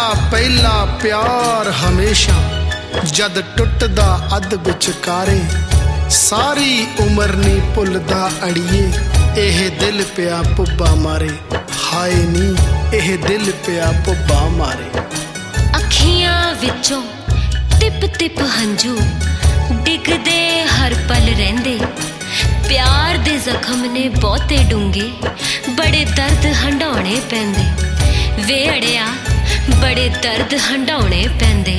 पहला प्यार हमेशा जद टुटदा अध विचकारे, सारी उमर नी भुलदा अड़िए, एह दिल पिया पुब्बा मारे। हाय नी एह दिल पिया पुब्बा मारे। अखियां विचों टिप टिप हंझू डिगदे हर पल रहिंदे, प्यार दे जख्म ने बहुते डूंगे, बड़े दर्द हंडाउणे पैंदे। वे अड़िया बड़े दर्द हंडाउणे पैंदे।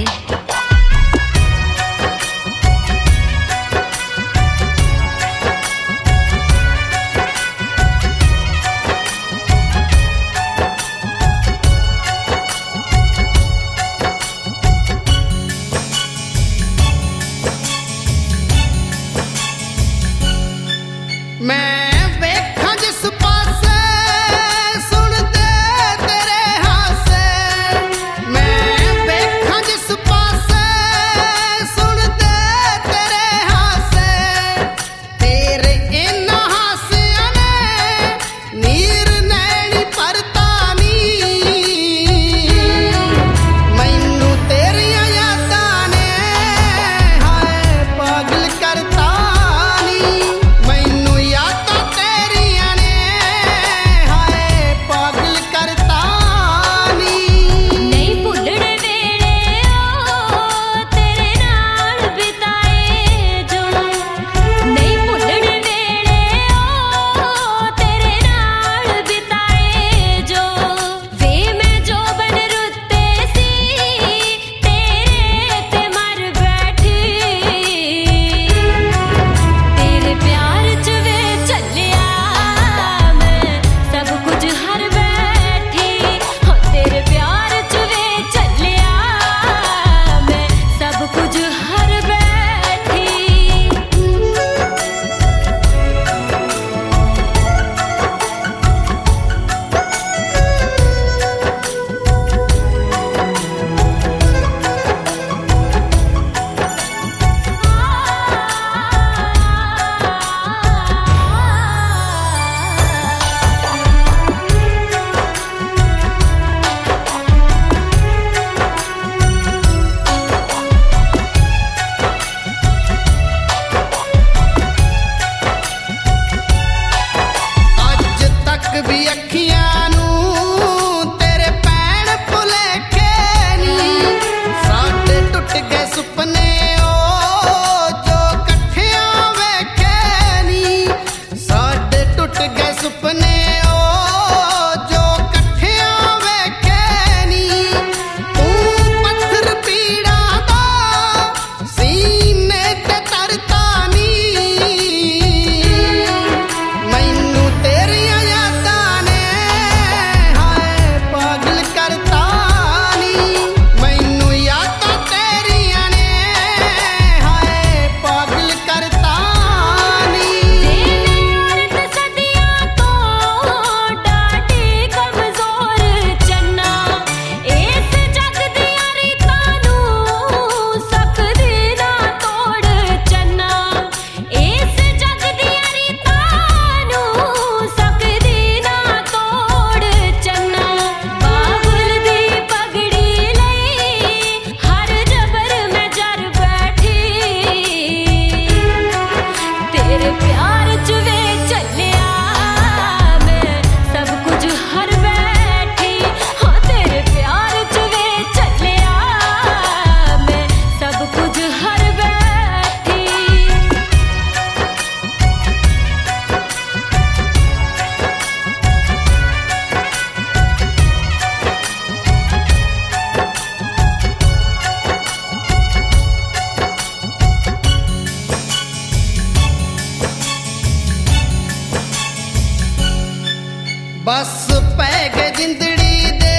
बस पै गए जिंदड़ी दे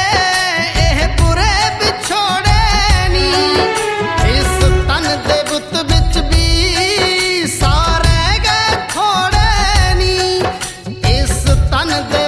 एह बुरे बिछोड़े नी, इस तन दे बुत बिच भी सारे गए थोड़े नी, इस तन दे